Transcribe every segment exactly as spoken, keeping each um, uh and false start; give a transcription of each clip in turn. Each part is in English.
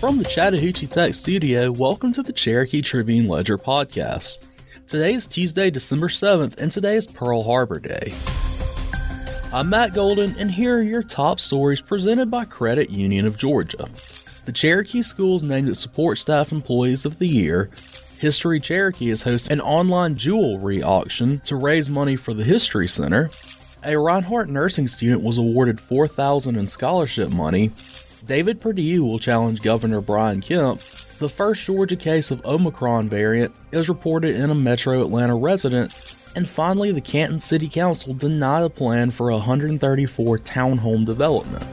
From the Chattahoochee Tech Studio, welcome to the Cherokee Tribune Ledger podcast. Today is Tuesday, December seventh, and today is Pearl Harbor Day. I'm Matt Golden, and here are your top stories presented by Credit Union of Georgia. The Cherokee Schools named its Support Staff Employees of the Year. History Cherokee is hosting an online jewelry auction to raise money for the History Center. A Reinhardt nursing student was awarded four thousand dollars in scholarship money. David Perdue will challenge Governor Brian Kemp. The first Georgia case of Omicron variant is reported in a Metro Atlanta resident. And finally, the Canton City Council denied a plan for a one hundred thirty-four townhome development.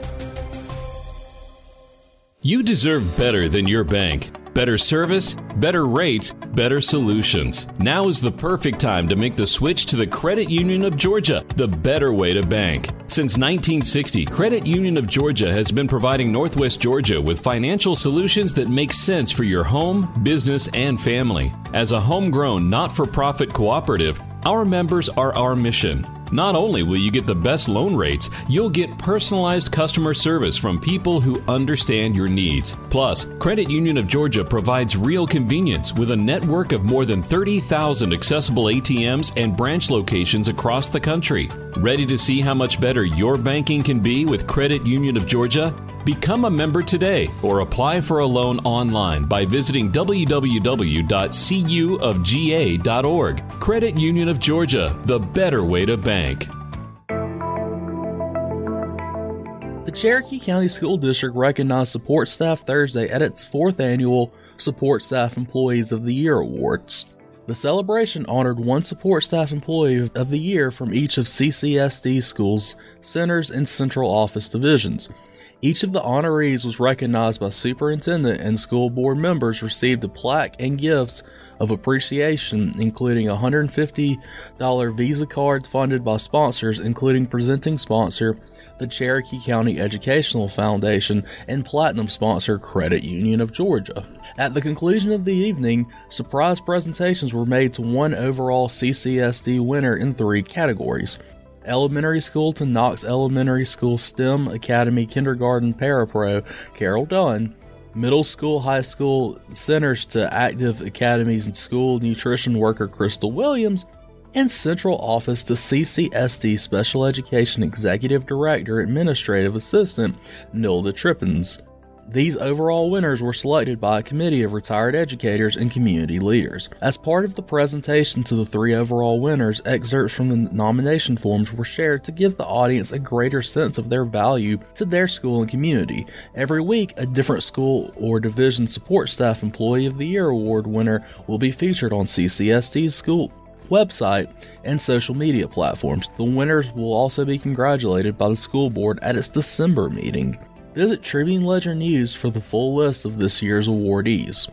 You deserve better than your bank. Better service, better rates, better solutions. Now is the perfect time to make the switch to the Credit Union of Georgia, the better way to bank. Since nineteen sixty, Credit Union of Georgia has been providing Northwest Georgia with financial solutions that make sense for your home, business, and family. As a homegrown, not-for-profit cooperative, our members are our mission. Not only will you get the best loan rates, you'll get personalized customer service from people who understand your needs. Plus, Credit Union of Georgia provides real convenience with a network of more than thirty thousand accessible A T Ms and branch locations across the country. Ready to see how much better your banking can be with Credit Union of Georgia? Become a member today or apply for a loan online by visiting w w w dot c u of g a dot org. Credit Union of Georgia, the better way to bank. The Cherokee County School District recognized Support Staff Thursday at its fourth annual Support Staff Employees of the Year Awards. The celebration honored one Support Staff Employee of the Year from each of C C S D schools, centers, and central office divisions. Each of the honorees was recognized by superintendent, and school board members received a plaque and gifts of appreciation, including a one hundred fifty dollars Visa card funded by sponsors, including presenting sponsor, the Cherokee County Educational Foundation, and platinum sponsor, Credit Union of Georgia. At the conclusion of the evening, surprise presentations were made to one overall C C S D winner in three categories. Elementary school to Knox Elementary School STEM Academy Kindergarten Parapro, Carol Dunn. Middle school, high school centers to Active Academies and School Nutrition Worker Crystal Williams. And Central Office to C C S D Special Education Executive Director Administrative Assistant Nilda Trippins. These overall winners were selected by a committee of retired educators and community leaders. As part of the presentation to the three overall winners, excerpts from the nomination forms were shared to give the audience a greater sense of their value to their school and community. Every week, a different school or division Support Staff Employee of the Year Award winner will be featured on C C S D's school website and social media platforms. The winners will also be congratulated by the school board at its December meeting. Visit Tribune Ledger News for the full list of this year's awardees.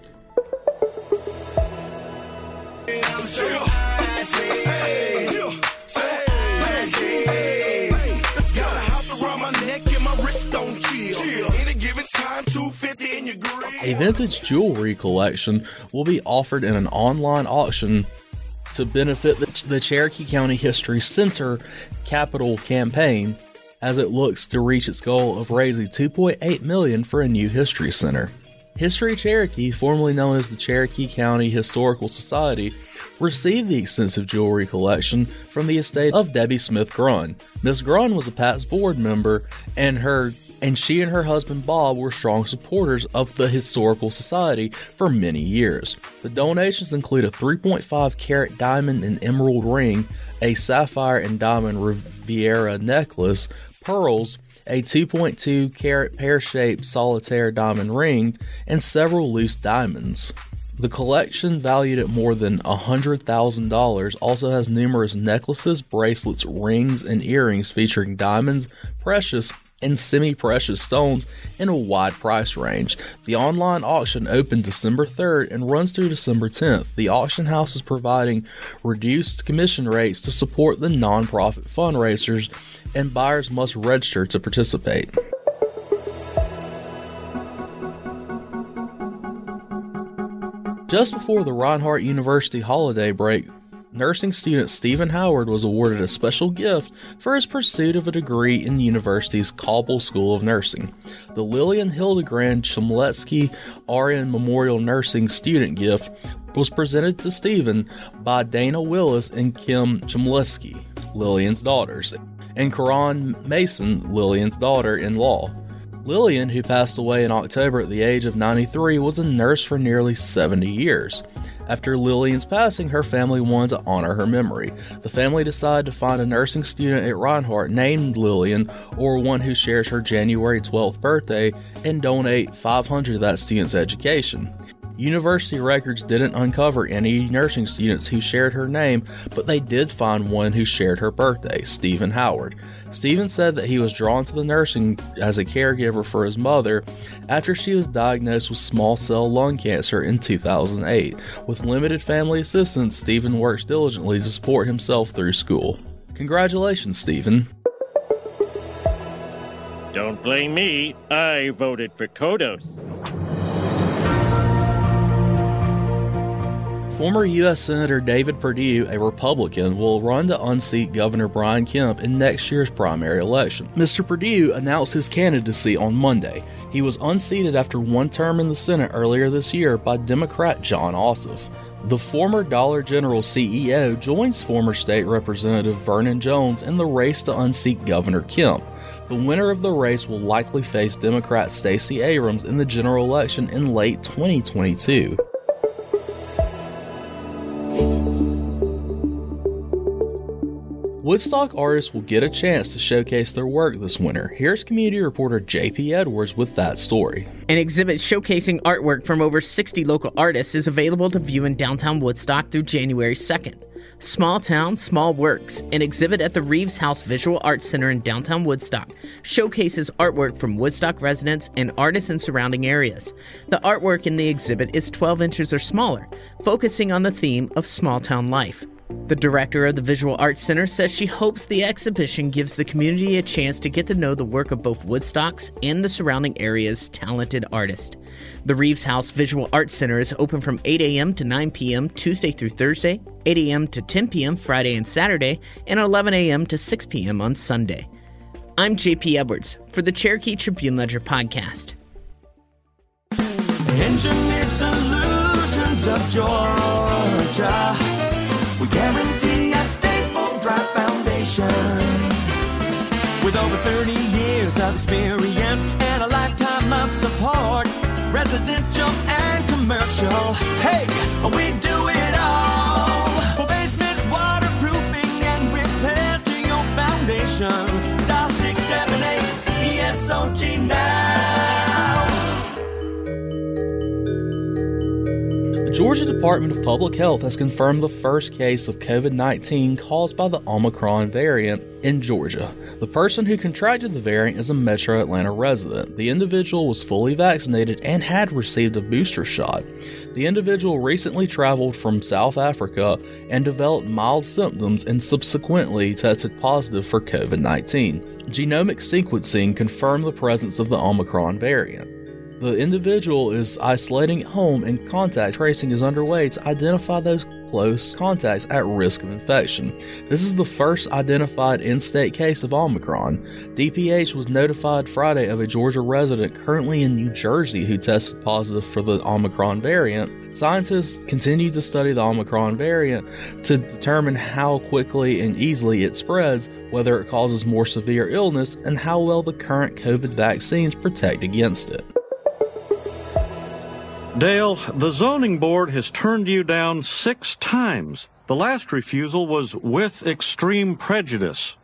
A vintage jewelry collection will be offered in an online auction to benefit the, the Cherokee County History Center capital campaign, as it looks to reach its goal of raising two point eight million dollars for a new history center. History Cherokee, formerly known as the Cherokee County Historical Society, received the extensive jewelry collection from the estate of Debbie Smith Grunn. Miss Grunn was a Pat's board member, and her and she and her husband Bob were strong supporters of the Historical Society for many years. The donations include a three point five carat diamond and emerald ring, a sapphire and diamond Riviera necklace, pearls, a two point two carat pear-shaped solitaire diamond ring, and several loose diamonds. The collection, valued at more than one hundred thousand dollars, also has numerous necklaces, bracelets, rings, and earrings featuring diamonds, precious, and semi-precious stones in a wide price range. The online auction opened December third and runs through December tenth. The auction house is providing reduced commission rates to support the non-profit fundraisers, and buyers must register to participate. Just before the Reinhardt University holiday break, nursing student Stephen Howard was awarded a special gift for his pursuit of a degree in the university's Cobble School of Nursing. The Lillian Hildegrand Chmielewski R N Memorial Nursing Student Gift was presented to Stephen by Dana Willis and Kim Chmielewski, Lillian's daughters, and Karan Mason, Lillian's daughter-in-law. Lillian, who passed away in October at the age of ninety-three, was a nurse for nearly seventy years. After Lillian's passing, her family wanted to honor her memory. The family decided to find a nursing student at Reinhardt named Lillian, or one who shares her January twelfth birthday, and donate five hundred dollars of that student's education. University records didn't uncover any nursing students who shared her name, but they did find one who shared her birthday, Stephen Howard. Stephen said that he was drawn to the nursing as a caregiver for his mother after she was diagnosed with small cell lung cancer in two thousand eight. With limited family assistance, Stephen works diligently to support himself through school. Congratulations, Stephen. Don't blame me. I voted for Kodos. Former U S Senator David Perdue, a Republican, will run to unseat Governor Brian Kemp in next year's primary election. Mister Perdue announced his candidacy on Monday. He was unseated after one term in the Senate earlier this year by Democrat Jon Ossoff. The former Dollar General C E O joins former State Representative Vernon Jones in the race to unseat Governor Kemp. The winner of the race will likely face Democrat Stacey Abrams in the general election in late twenty twenty-two. Woodstock artists will get a chance to showcase their work this winter. Here's community reporter J P Edwards with that story. An exhibit showcasing artwork from over sixty local artists is available to view in downtown Woodstock through January second. Small Town, Small Works, an exhibit at the Reeves House Visual Arts Center in downtown Woodstock, showcases artwork from Woodstock residents and artists in surrounding areas. The artwork in the exhibit is twelve inches or smaller, focusing on the theme of small town life. The director of the Visual Arts Center says she hopes the exhibition gives the community a chance to get to know the work of both Woodstock's and the surrounding area's talented artists. The Reeves House Visual Arts Center is open from eight a.m. to nine p.m. Tuesday through Thursday, eight a.m. to ten p.m. Friday and Saturday, and eleven a.m. to six p.m. on Sunday. I'm J P Edwards for the Cherokee Tribune-Ledger podcast. Engineered Solutions of Georgia. We guarantee a stable, dry foundation. With over thirty years of experience and a lifetime of support, residential and commercial. Hey, we do it all. For basement waterproofing and repairs to your foundation. Dial six seven eight E S O G now. The Georgia Department of Public Health has confirmed the first case of covid nineteen caused by the Omicron variant in Georgia. The person who contracted the variant is a Metro Atlanta resident. The individual was fully vaccinated and had received a booster shot. The individual recently traveled from South Africa and developed mild symptoms and subsequently tested positive for covid nineteen. Genomic sequencing confirmed the presence of the Omicron variant. The individual is isolating at home and contact tracing is underway to identify those close contacts at risk of infection. This is the first identified in-state case of Omicron. D P H was notified Friday of a Georgia resident currently in New Jersey who tested positive for the Omicron variant. Scientists continue to study the Omicron variant to determine how quickly and easily it spreads, whether it causes more severe illness, and how well the current COVID vaccines protect against it. Dale, the zoning board has turned you down six times. The last refusal was with extreme prejudice.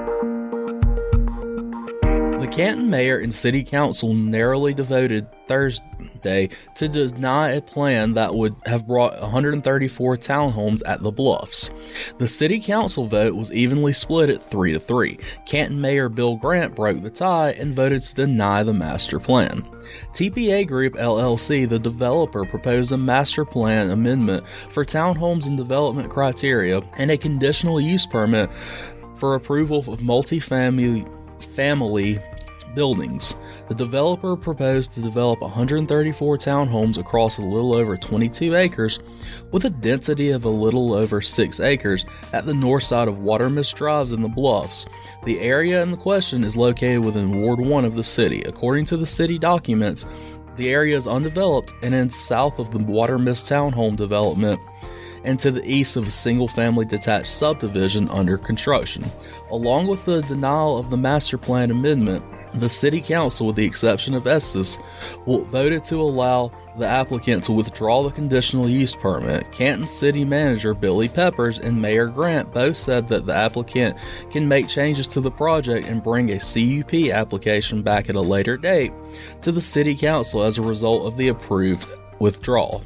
The Canton mayor and city council narrowly devoted Thursday to deny a plan that would have brought one hundred thirty-four townhomes at the Bluffs. The city council vote was evenly split at three to three. Canton Mayor Bill Grant broke the tie and voted to deny the master plan. T P A Group L L C, the developer, proposed a master plan amendment for townhomes and development criteria and a conditional use permit for approval of multifamily family buildings. The developer proposed to develop one hundred thirty-four townhomes across a little over twenty-two acres, with a density of a little over six acres at the north side of Watermist Drives in the Bluffs. The area in the question is located within Ward one of the city. According to the city documents, the area is undeveloped and ends south of the Watermist townhome development and to the east of a single-family detached subdivision under construction. Along with the denial of the master plan amendment, the City Council, with the exception of Estes, voted to allow the applicant to withdraw the conditional use permit. Canton City Manager Billy Peppers and Mayor Grant both said that the applicant can make changes to the project and bring a C U P application back at a later date to the City Council as a result of the approved withdrawal.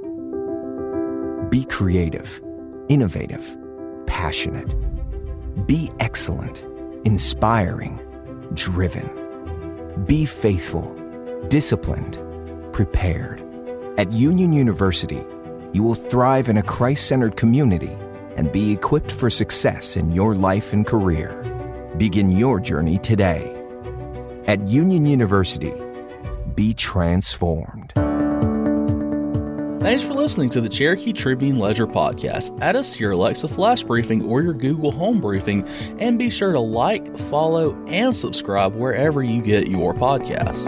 Be creative, innovative, passionate. Be excellent, inspiring, driven. Be faithful, disciplined, prepared. At Union University, you will thrive in a Christ-centered community and be equipped for success in your life and career. Begin your journey today. At Union University, be transformed. Thanks for listening to the Cherokee Tribune Ledger podcast. Add us to your Alexa Flash Briefing or your Google Home Briefing, and be sure to like, follow, and subscribe wherever you get your podcast.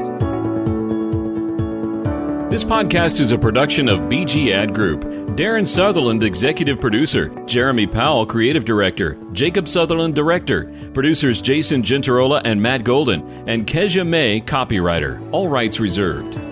This podcast is a production of B G Ad Group. Darren Sutherland, Executive Producer. Jeremy Powell, Creative Director. Jacob Sutherland, Director. Producers Jason Gentarola and Matt Golden. And Kezia May, Copywriter. All rights reserved.